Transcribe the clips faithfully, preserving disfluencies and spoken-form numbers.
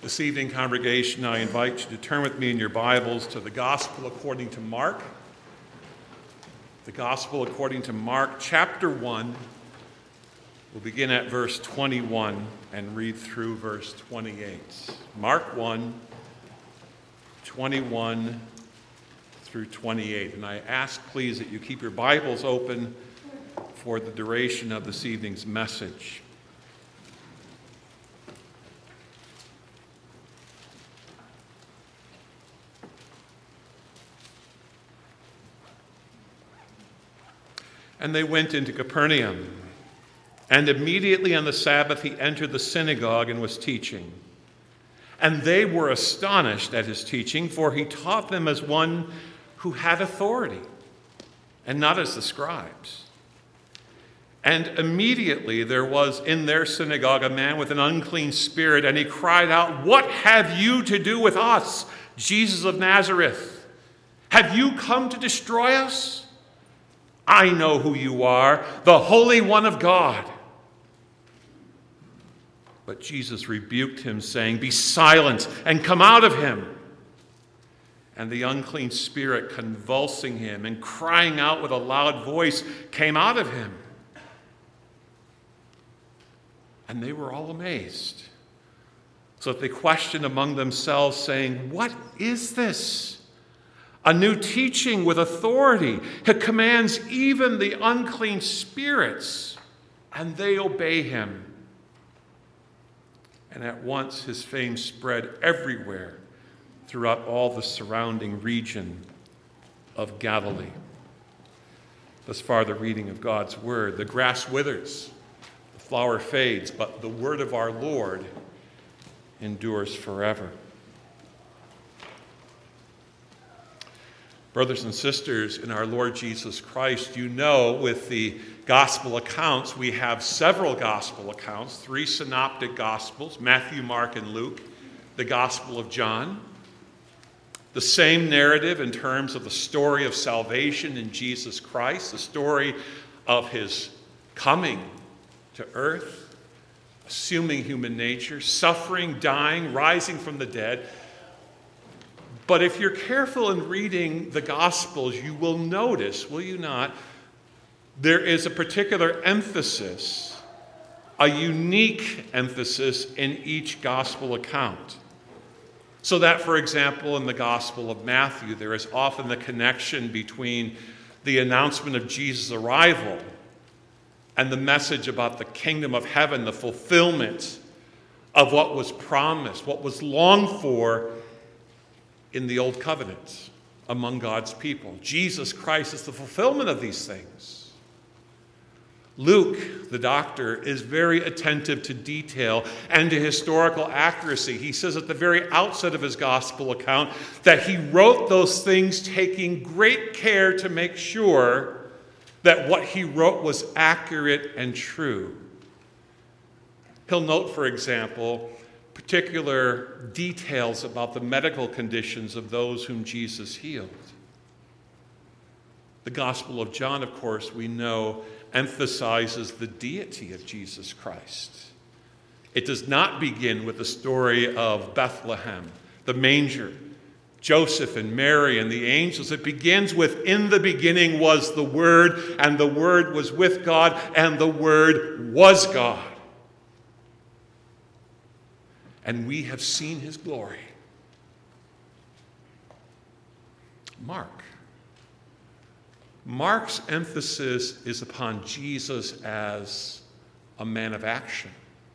This evening, congregation, I invite you to turn with me in your Bibles to the Gospel according to Mark. The Gospel according to Mark, chapter one. We'll begin at verse twenty-one and read through verse twenty-eight. Mark one, twenty-one through twenty-eight. And I ask, please, that you keep your Bibles open for the duration of this evening's message. And they went into Capernaum. And immediately on the Sabbath he entered the synagogue and was teaching. And they were astonished at his teaching, for he taught them as one who had authority, and not as the scribes. And immediately there was in their synagogue a man with an unclean spirit, and he cried out, "What have you to do with us, Jesus of Nazareth? Have you come to destroy us? I know who you are, the Holy One of God." But Jesus rebuked him, saying, "Be silent and come out of him." And the unclean spirit, convulsing him and crying out with a loud voice, came out of him. And they were all amazed, so that they questioned among themselves, saying, "What is this? A new teaching with authority. It commands even the unclean spirits, and they obey him." And at once his fame spread everywhere throughout all the surrounding region of Galilee. Thus far, the reading of God's word. The grass withers, the flower fades, but the word of our Lord endures forever. Brothers and sisters in our Lord Jesus Christ, you know with the gospel accounts, we have several gospel accounts, three synoptic gospels, Matthew, Mark, and Luke, the Gospel of John. The same narrative in terms of the story of salvation in Jesus Christ, the story of his coming to earth, assuming human nature, suffering, dying, rising from the dead. But if you're careful in reading the Gospels, you will notice, will you not, there is a particular emphasis, a unique emphasis in each Gospel account. So that, for example, in the Gospel of Matthew, there is often the connection between the announcement of Jesus' arrival and the message about the kingdom of heaven, the fulfillment of what was promised, what was longed for in the Old Covenant among God's people. Jesus Christ is the fulfillment of these things. Luke, the doctor, is very attentive to detail and to historical accuracy. He says at the very outset of his gospel account that he wrote those things taking great care to make sure that what he wrote was accurate and true. He'll note, for example, particular details about the medical conditions of those whom Jesus healed. The Gospel of John, of course, we know, emphasizes the deity of Jesus Christ. It does not begin with the story of Bethlehem, the manger, Joseph and Mary and the angels. It begins with, "In the beginning was the Word, and the Word was with God, and the Word was God. And we have seen his glory." Mark. Mark's emphasis is upon Jesus as a man of action.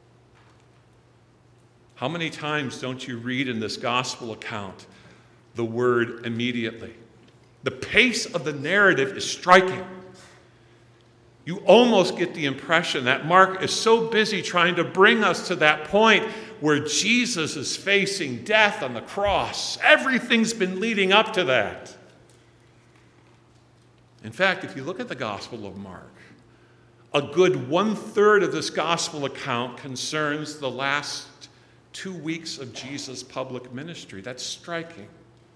How many times don't you read in this gospel account the word immediately? The pace of the narrative is striking. You almost get the impression that Mark is so busy trying to bring us to that point where Jesus is facing death on the cross. Everything's been leading up to that. In fact, if you look at the Gospel of Mark, a good one-third of this gospel account concerns the last two weeks of Jesus' public ministry. That's striking.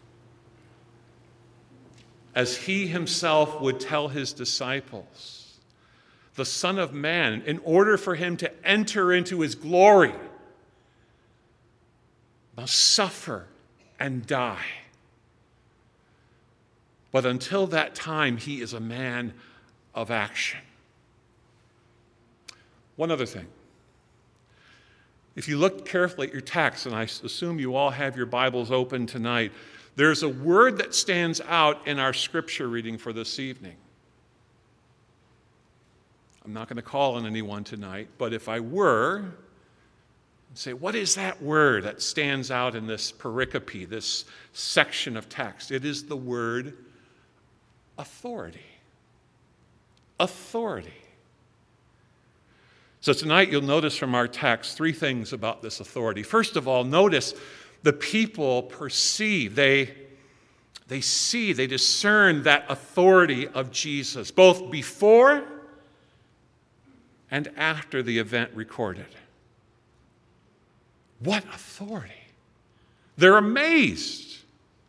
As he himself would tell his disciples, the Son of Man, in order for him to enter into his glory, must suffer and die. But until that time, he is a man of action. One other thing. If you look carefully at your text, and I assume you all have your Bibles open tonight, there's a word that stands out in our scripture reading for this evening. I'm not going to call on anyone tonight, but if I were, I'd say, what is that word that stands out in this pericope, this section of text? It is the word authority. Authority. So tonight you'll notice from our text three things about this authority. First of all, notice the people perceive, they, they see, they discern that authority of Jesus, both before and after the event recorded. What authority! They're amazed.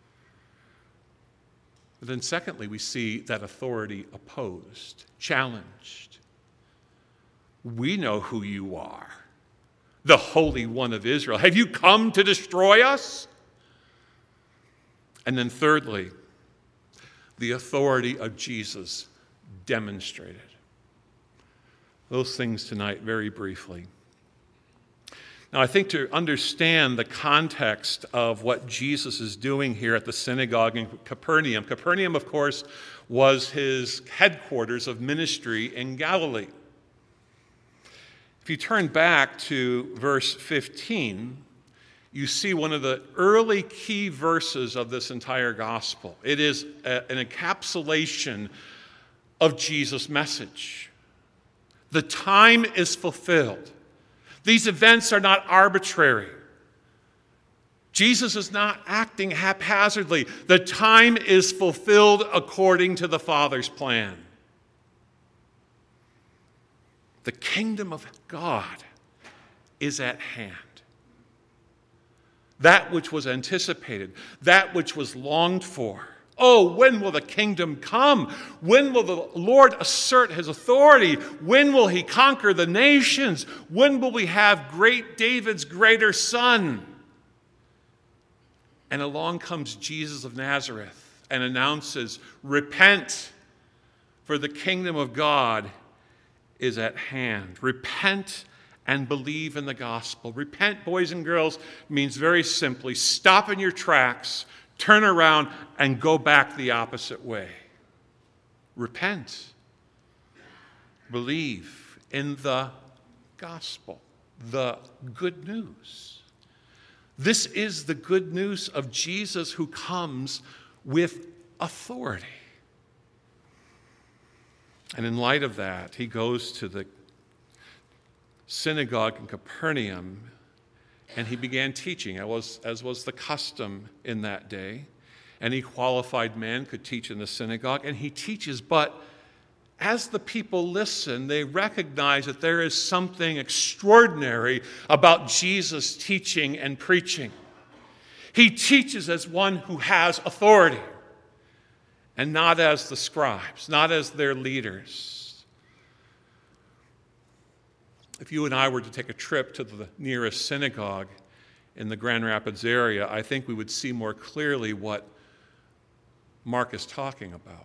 But then secondly, we see that authority opposed, challenged. We know who you are, the Holy One of Israel. Have you come to destroy us? And then thirdly, the authority of Jesus demonstrated. Those things tonight very briefly. Now, I think to understand the context of what Jesus is doing here at the synagogue in Capernaum, Capernaum, of course, was his headquarters of ministry in Galilee. If you turn back to verse fifteen, you see one of the early key verses of this entire gospel. It is a, an encapsulation of Jesus' message. The time is fulfilled. These events are not arbitrary. Jesus is not acting haphazardly. The time is fulfilled according to the Father's plan. The kingdom of God is at hand. That which was anticipated, that which was longed for. Oh, when will the kingdom come? When will the Lord assert his authority? When will he conquer the nations? When will we have great David's greater son? And along comes Jesus of Nazareth and announces, repent, for the kingdom of God is at hand. Repent and believe in the gospel. Repent, boys and girls, means very simply stop in your tracks, turn around, and go back the opposite way. Repent. Believe in the gospel, the good news. This is the good news of Jesus who comes with authority. And in light of that, he goes to the synagogue in Capernaum and he began teaching, as was, as was the custom in that day. Any qualified man could teach in the synagogue, and he teaches, but as the people listen, they recognize that there is something extraordinary about Jesus' teaching and preaching. He teaches as one who has authority, and not as the scribes, not as their leaders. If you and I were to take a trip to the nearest synagogue in the Grand Rapids area, I think we would see more clearly what Mark is talking about.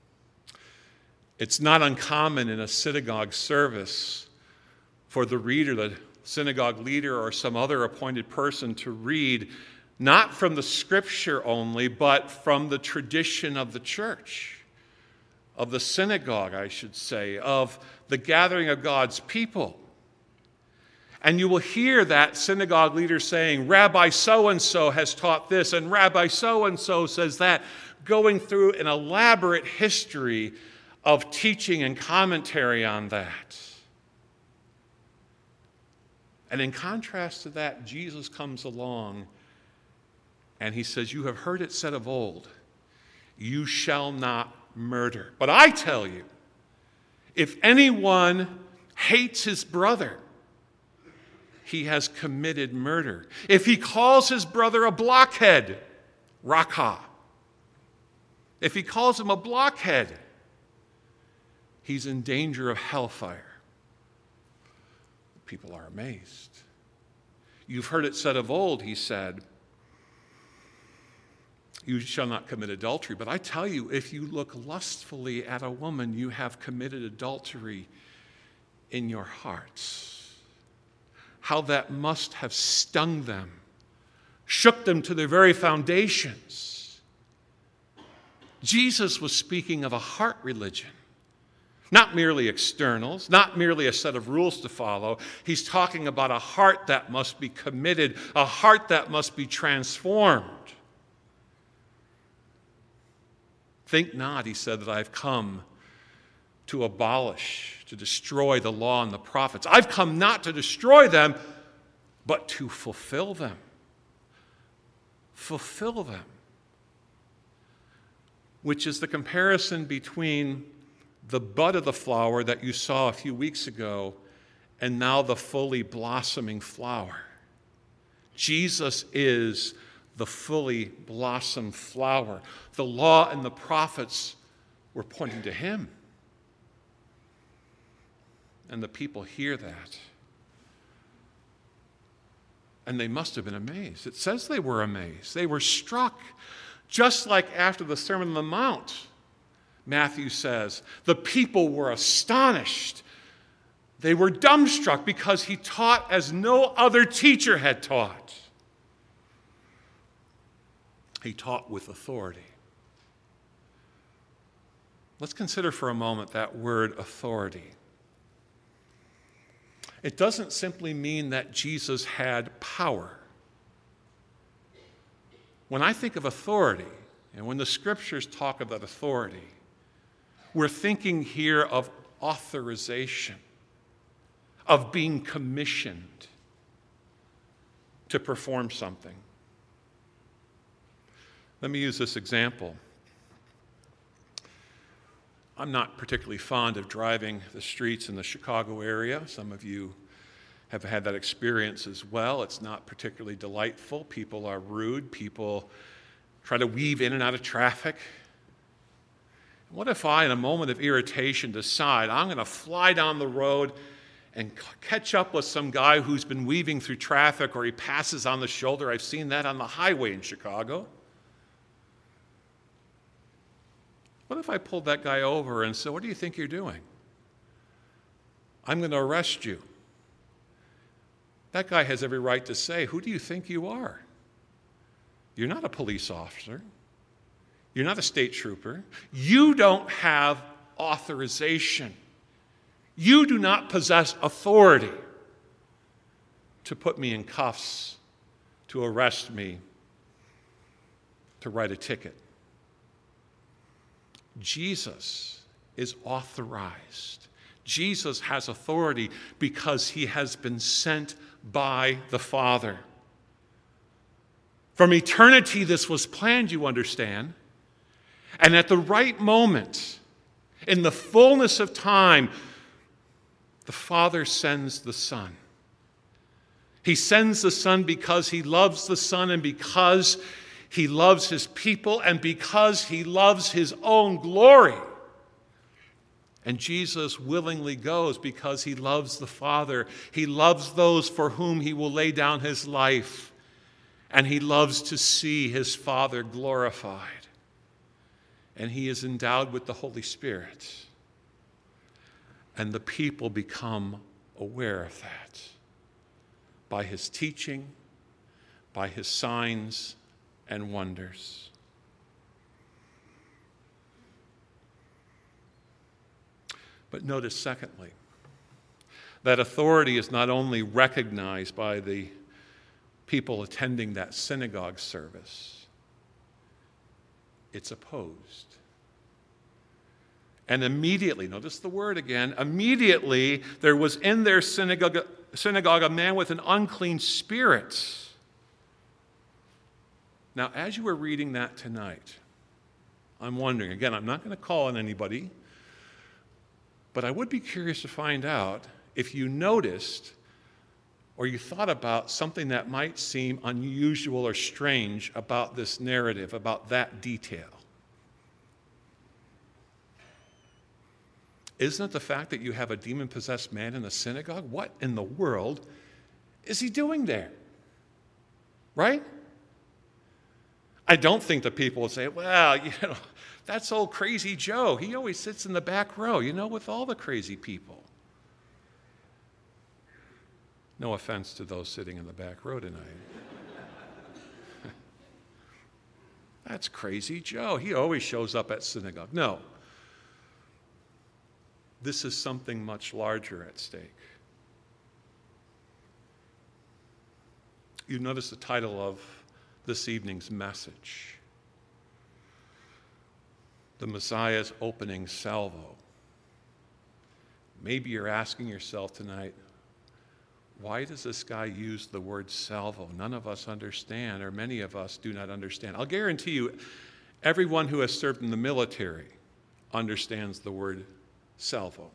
It's not uncommon in a synagogue service for the reader, the synagogue leader, or some other appointed person to read not from the scripture only, but from the tradition of the church, of the synagogue, I should say, of the gathering of God's people. And you will hear that synagogue leader saying, Rabbi so-and-so has taught this, and Rabbi so-and-so says that, going through an elaborate history of teaching and commentary on that. And in contrast to that, Jesus comes along and he says, you have heard it said of old, you shall not murder. But I tell you, if anyone hates his brother, he has committed murder. If he calls his brother a blockhead, rakah. If he calls him a blockhead, he's in danger of hellfire. People are amazed. You've heard it said of old, he said, you shall not commit adultery. But I tell you, if you look lustfully at a woman, you have committed adultery in your hearts. How that must have stung them, shook them to their very foundations. Jesus was speaking of a heart religion. Not merely externals, not merely a set of rules to follow. He's talking about a heart that must be committed, a heart that must be transformed. Think not, he said, that I've come to abolish, to destroy the law and the prophets. I've come not to destroy them, but to fulfill them. Fulfill them. Which is the comparison between the bud of the flower that you saw a few weeks ago and now the fully blossoming flower. Jesus is the fully blossomed flower. The law and the prophets were pointing to him. And the people hear that. And they must have been amazed. It says they were amazed. They were struck, just like after the Sermon on the Mount. Matthew says, the people were astonished. They were dumbstruck because he taught as no other teacher had taught. He taught with authority. Let's consider for a moment that word authority. It doesn't simply mean that Jesus had power. When I think of authority, and when the scriptures talk about authority, we're thinking here of authorization, of being commissioned to perform something. Let me use this example. I'm not particularly fond of driving the streets in the Chicago area. Some of you have had that experience as well. It's not particularly delightful. People are rude. People try to weave in and out of traffic. What if I, in a moment of irritation, decide I'm going to fly down the road and c- catch up with some guy who's been weaving through traffic, or he passes on the shoulder? I've seen that on the highway in Chicago. What if I pulled that guy over and said, what do you think you're doing? I'm going to arrest you. That guy has every right to say, who do you think you are? You're not a police officer. You're not a state trooper. You don't have authorization. You do not possess authority to put me in cuffs, to arrest me, to write a ticket. Jesus is authorized. Jesus has authority because he has been sent by the Father. From eternity, this was planned, you understand. And at the right moment, in the fullness of time, the Father sends the Son. He sends the Son because he loves the Son, and because he loves his people, and because he loves his own glory. And Jesus willingly goes because he loves the Father. He loves those for whom he will lay down his life. And he loves to see his Father glorified. And he is endowed with the Holy Spirit. And the people become aware of that by his teaching, by his signs and wonders. But notice, secondly, that authority is not only recognized by the people attending that synagogue service, it's opposed. And immediately, notice the word again, immediately there was in their synagogue, synagogue a man with an unclean spirit. Now, as you were reading that tonight, I'm wondering, again, I'm not going to call on anybody, but I would be curious to find out if you noticed or you thought about something that might seem unusual or strange about this narrative, about that detail. Isn't it the fact that you have a demon-possessed man in the synagogue? What in the world is he doing there? Right? I don't think the people will say, well, you know, that's old crazy Joe. He always sits in the back row, you know, with all the crazy people. No offense to those sitting in the back row tonight. That's crazy Joe. He always shows up at synagogue. No. This is something much larger at stake. You notice the title of this evening's message. The Messiah's opening salvo. Maybe you're asking yourself tonight, why does this guy use the word salvo? None of us understand, or many of us do not understand. I'll guarantee you, everyone who has served in the military understands the word salvo.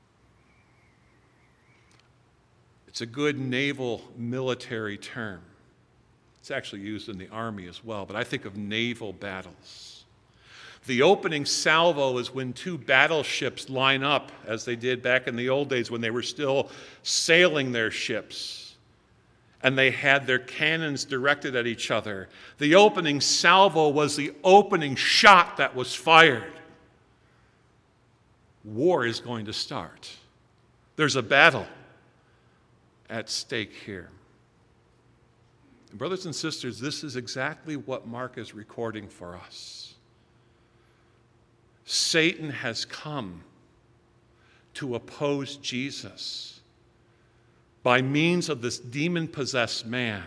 It's a good naval military term. It's actually used in the Army as well, but I think of naval battles. The opening salvo is when two battleships line up, as they did back in the old days when they were still sailing their ships, and they had their cannons directed at each other. The opening salvo was the opening shot that was fired. War is going to start. There's a battle at stake here. And brothers and sisters, this is exactly what Mark is recording for us. Satan has come to oppose Jesus by means of this demon-possessed man.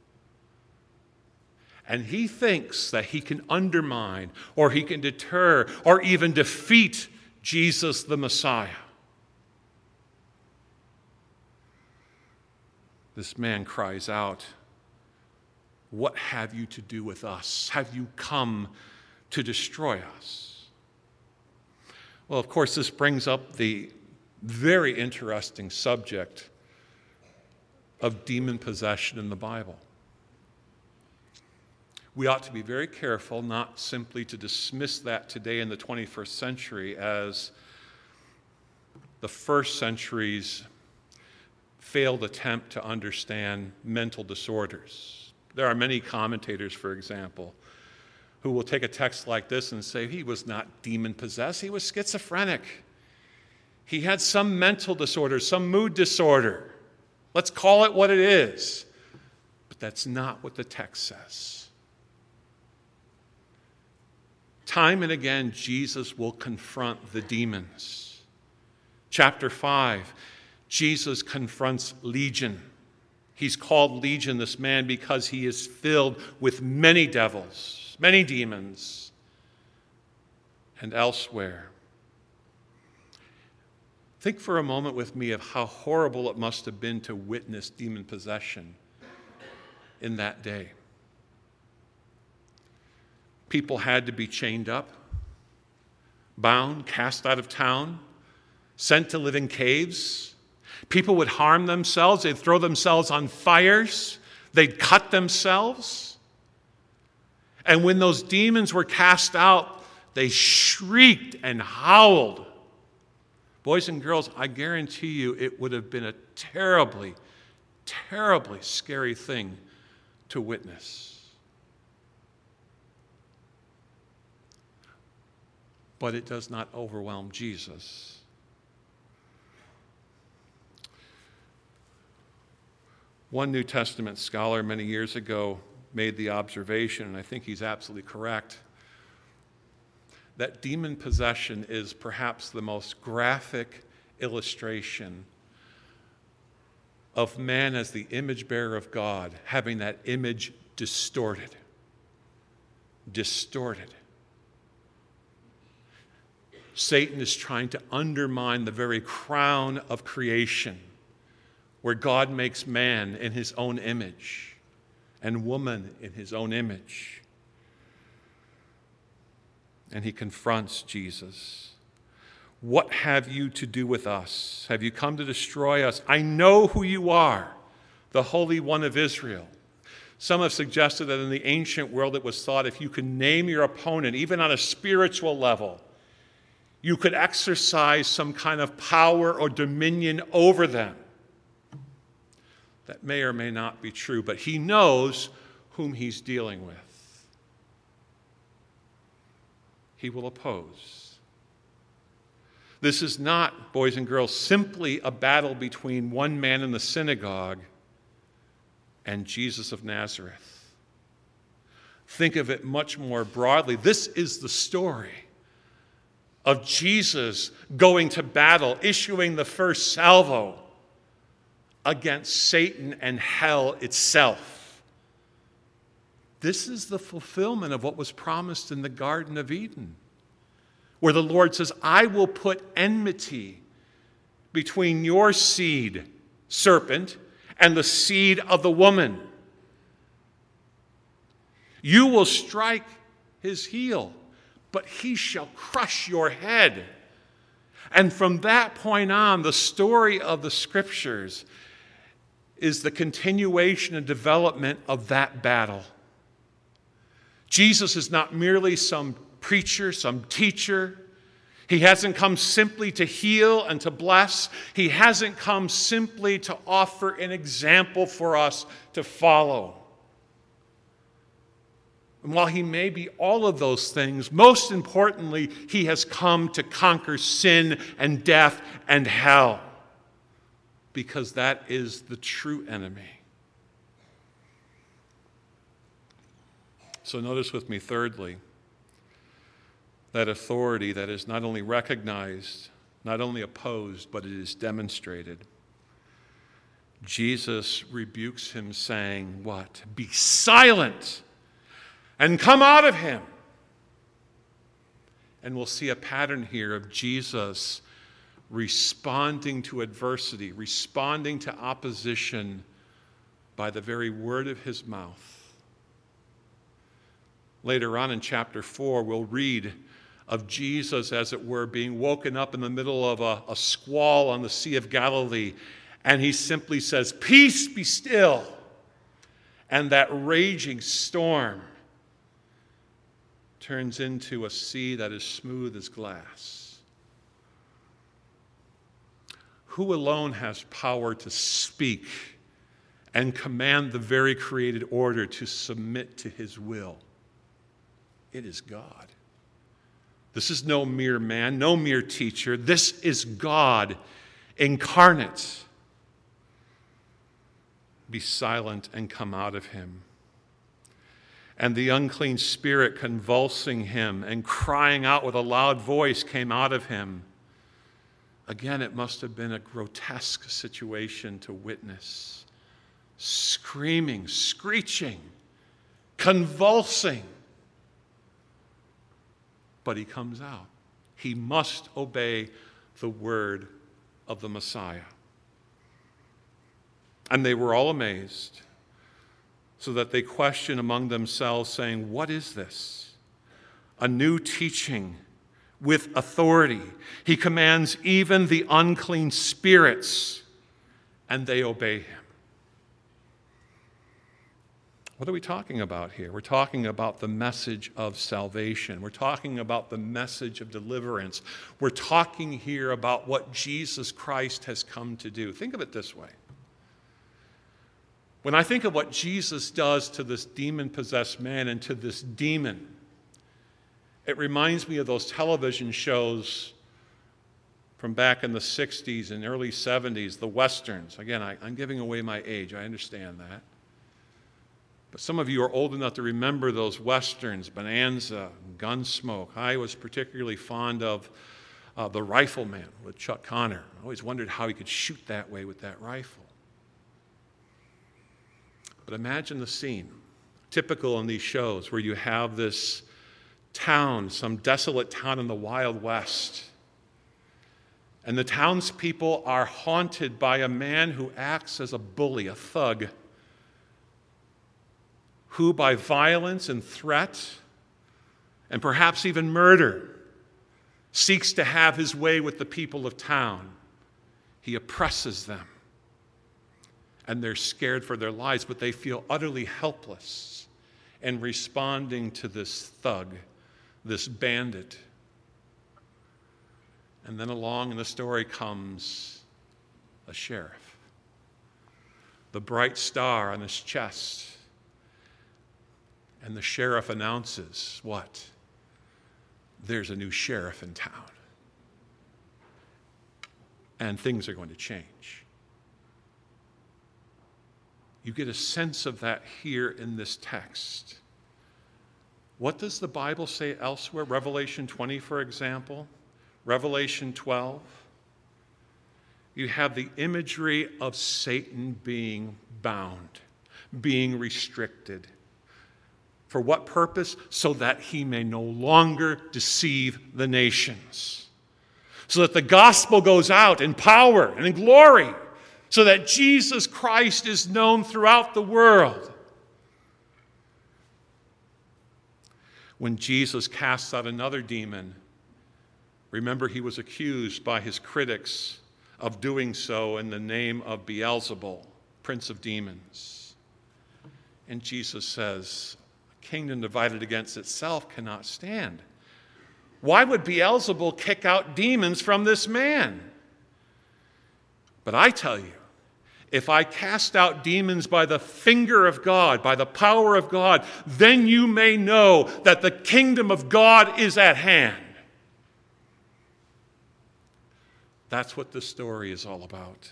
And he thinks that he can undermine, or he can deter, or even defeat Jesus the Messiah. This man cries out, "What have you to do with us? Have you come to destroy us?" Well, of course, this brings up the very interesting subject of demon possession in the Bible. We ought to be very careful not simply to dismiss that today in the twenty-first century as the first century's failed attempt to understand mental disorders. There are many commentators, for example, who will take a text like this and say he was not demon-possessed, he was schizophrenic. He had some mental disorder, some mood disorder. Let's call it what it is. But that's not what the text says. Time and again, Jesus will confront the demons. Chapter five, Jesus confronts Legion. He's called Legion, this man, because he is filled with many devils, many demons, and elsewhere. Think for a moment with me of how horrible it must have been to witness demon possession in that day. People had to be chained up, bound, cast out of town, sent to live in caves. People would harm themselves. They'd throw themselves on fires. They'd cut themselves. And when those demons were cast out, they shrieked and howled. Boys and girls, I guarantee you it would have been a terribly, terribly scary thing to witness. But it does not overwhelm Jesus. One New Testament scholar many years ago made the observation, and I think he's absolutely correct, that demon possession is perhaps the most graphic illustration of man as the image bearer of God, having that image distorted. Distorted. Satan is trying to undermine the very crown of creation, where God makes man in his own image and woman in his own image. And he confronts Jesus. What have you to do with us? Have you come to destroy us? I know who you are, the Holy One of Israel. Some have suggested that in the ancient world it was thought if you could name your opponent, even on a spiritual level, you could exercise some kind of power or dominion over them. That may or may not be true, but he knows whom he's dealing with. He will oppose. This is not, boys and girls, simply a battle between one man in the synagogue and Jesus of Nazareth. Think of it much more broadly. This is the story of Jesus going to battle, issuing the first salvo against Satan and hell itself. This is the fulfillment of what was promised in the Garden of Eden, where the Lord says, I will put enmity between your seed, serpent, and the seed of the woman. You will strike his heel, but he shall crush your head. And from that point on, the story of the Scriptures is the continuation and development of that battle. Jesus is not merely some preacher, some teacher. He hasn't come simply to heal and to bless. He hasn't come simply to offer an example for us to follow. And while he may be all of those things, most importantly, he has come to conquer sin and death and hell, because that is the true enemy. So notice with me, thirdly, that authority that is not only recognized, not only opposed, but it is demonstrated. Jesus rebukes him, saying, what? Be silent and come out of him. And we'll see a pattern here of Jesus responding to adversity, responding to opposition by the very word of his mouth. Later on in chapter four, we'll read of Jesus, as it were, being woken up in the middle of a, a squall on the Sea of Galilee, and he simply says, peace, be still. And that raging storm turns into a sea that is smooth as glass. Who alone has power to speak and command the very created order to submit to his will? It is God. This is no mere man, no mere teacher. This is God incarnate. Be silent and come out of him. And the unclean spirit, convulsing him and crying out with a loud voice, came out of him. Again, it must have been a grotesque situation to witness. Screaming, screeching, convulsing. But he comes out. He must obey the word of the Messiah. And they were all amazed, so that they questioned among themselves, saying, what is this? A new teaching with authority. He commands even the unclean spirits, and they obey him. What are we talking about here? We're talking about the message of salvation. We're talking about the message of deliverance. We're talking here about what Jesus Christ has come to do. Think of it this way. When I think of what Jesus does to this demon-possessed man and to this demon, it reminds me of those television shows from back in the sixties and early seventies, the Westerns. Again, I, I'm giving away my age. I understand that. But some of you are old enough to remember those Westerns, Bonanza, Gunsmoke. I was particularly fond of uh, The Rifleman with Chuck Connor. I always wondered how he could shoot that way with that rifle. But imagine the scene, typical in these shows, where you have this town, some desolate town in the Wild West. And the townspeople are haunted by a man who acts as a bully, a thug, who by violence and threat, and perhaps even murder, seeks to have his way with the people of town. He oppresses them. And they're scared for their lives, but they feel utterly helpless in responding to this thug, this bandit. And then along in the story comes a sheriff. The bright star on his chest, And the sheriff announces, what? There's a new sheriff in town. And things are going to change. You get a sense of that here in this text. What does the Bible say elsewhere? Revelation twenty, for example. Revelation twelve. You have the imagery of Satan being bound, being restricted. For what purpose? So that he may no longer deceive the nations. So that the gospel goes out in power and in glory. So that Jesus Christ is known throughout the world. When Jesus casts out another demon, remember he was accused by his critics of doing so in the name of Beelzebul, prince of demons. And Jesus says, a kingdom divided against itself cannot stand. Why would Beelzebul kick out demons from this man? But I tell you, if I cast out demons by the finger of God, by the power of God, then you may know that the kingdom of God is at hand. That's what this story is all about.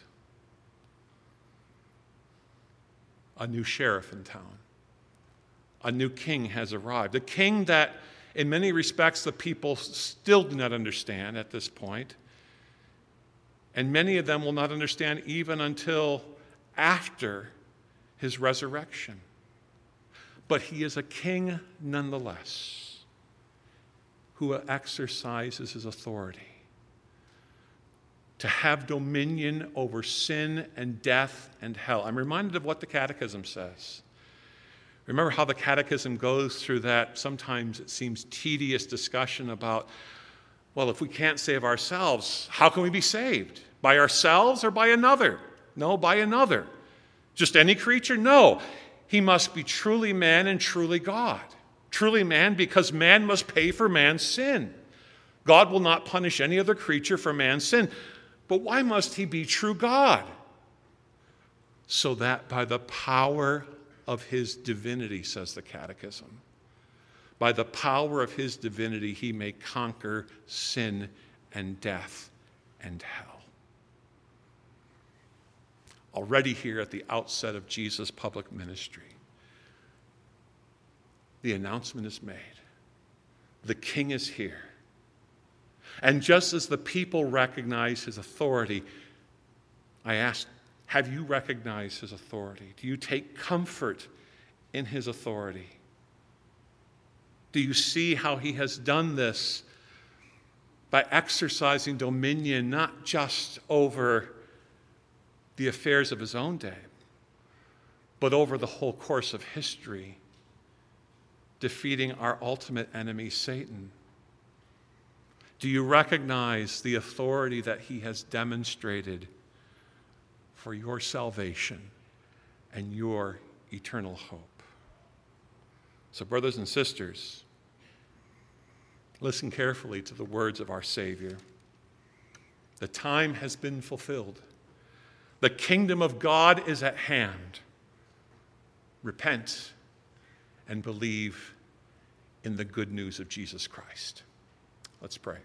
A new sheriff in town. A new king has arrived. A king that, in many respects, the people still do not understand at this point. And many of them will not understand even until after his resurrection. But he is a king nonetheless, who exercises his authority to have dominion over sin and death and hell. I'm reminded of what the Catechism says. Remember how the Catechism goes through that, sometimes it seems tedious discussion about, well, if we can't save ourselves, how can we be saved? By ourselves or by another? No, by another. Just any creature? No. He must be truly man and truly God. Truly man because man must pay for man's sin. God will not punish any other creature for man's sin. But why must he be true God? So that by the power of his divinity, says the Catechism, by the power of his divinity, he may conquer sin and death and hell. Already here at the outset of Jesus' public ministry, the announcement is made. The king is here. And just as the people recognize his authority, I ask, have you recognized his authority? Do you take comfort in his authority? Do you see how he has done this by exercising dominion not just over the affairs of his own day, but over the whole course of history, defeating our ultimate enemy, Satan? Do you recognize the authority that he has demonstrated for your salvation and your eternal hope? So, brothers and sisters, listen carefully to the words of our Savior. The time has been fulfilled. The kingdom of God is at hand. Repent and believe in the good news of Jesus Christ. Let's pray.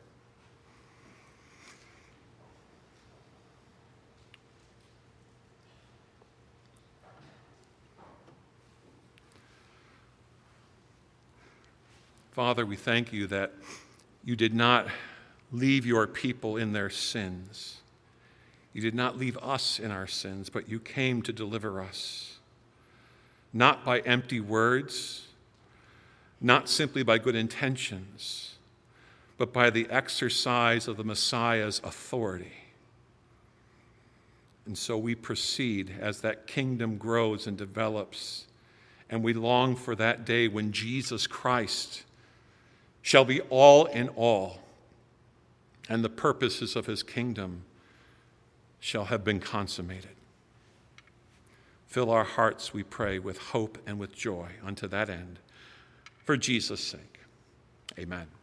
Father, we thank you that you did not leave your people in their sins. You did not leave us in our sins, but you came to deliver us, not by empty words, not simply by good intentions, but by the exercise of the Messiah's authority. And so we proceed as that kingdom grows and develops, and we long for that day when Jesus Christ shall be all in all, and the purposes of his kingdom shall have been consummated. Fill our hearts, we pray, with hope and with joy unto that end. For Jesus' sake, amen.